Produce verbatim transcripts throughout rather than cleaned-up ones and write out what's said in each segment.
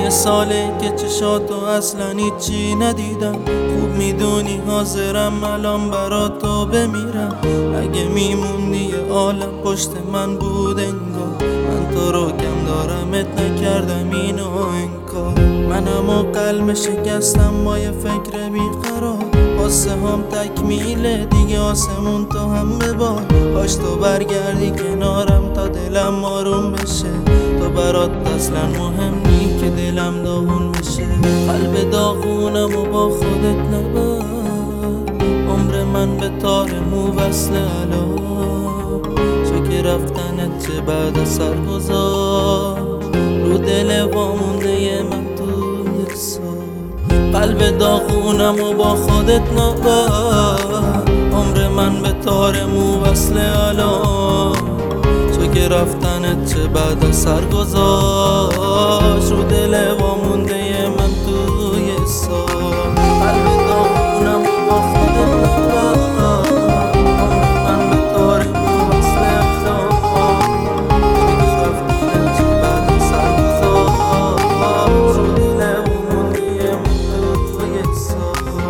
یه ساله که چشاتو اصلا هیچی ندیدم. خوب میدونی حاضرم الان برا تو بمیرم. اگه میموندی یه عالم پشت من بود انگار. من تو رو کم دارمت نکردم اینو انکار. منم و قلب شکستم با یه فکر بیقرار. واسه هم تکمیله دیگه آسمون تو هم ببار. باش تو برگردی کنارم تا دلم آروم بشه. تو برات اصلا مهم نی که دلم داغون بشه. قلب داغونم و با خودت نبر. عمر من به تار مو وصل علا. چه که رفتنت چه بعد سر گذار. رو دل وامونده ی من توی سار. قلب داغونم و با خودت نبر. عمر من به تار مو وصل علا. چه که رفتنت چه بعد سر گذاشت. رو دل وامونده ی من توی سار. قلب داغونم و با خودت نبر. عمر من به تار مو وصل علا. چه که رفتنت چه بعد سر گذاشت. رو دل وامونده ی من توی سار.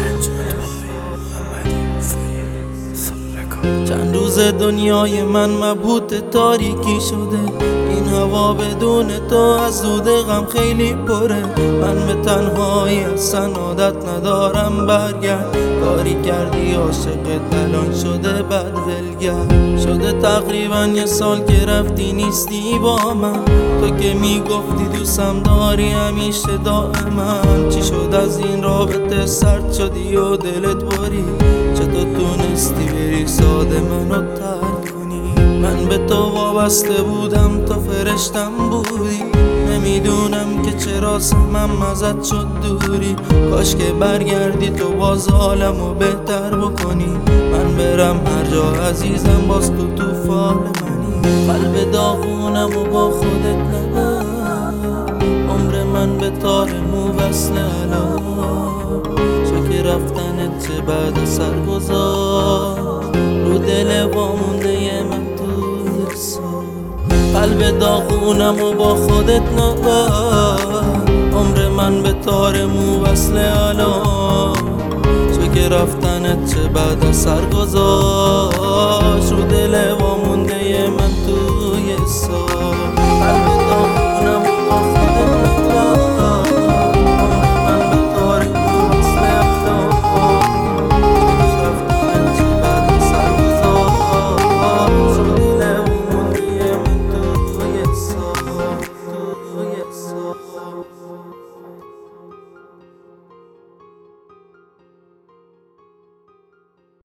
چند روز دنیای من مبهوت تاریکی شده. این هوا بدون تو از دود غم خیلی پره. من به تنهایی اصلا عادت ندارم برگرد. کاری کردی عاشقت الان شده بد ولگر. شده تقریبا یه سال که رفتی نیستی با من. تو که میگفتی دوستم داری همیشه دائما. چی شد از این رابطه سرد شدی و دلت باری. چطور تونستی بری ساده منو ترک کنی. من به تو وابسته بودم تو فرشتم بودی. نمیدونم که چرا سمم ازت شد دوری. کاش که برگردی تو باز حالمو بهتر بکنی. من برم هر جا عزیزم باز تو تو فال منی. قلب داغونم و با خودت نبر. عمر من به تار مو وصل علا. چه که رفتنت چه بعد سر گذار. رو دل وامونده ی من توی سار. قلب داغونم و با خودت نبر. عمر من به تار مو وصل علا. چه که رفتنت چه بعد سر گذاشت. رو دل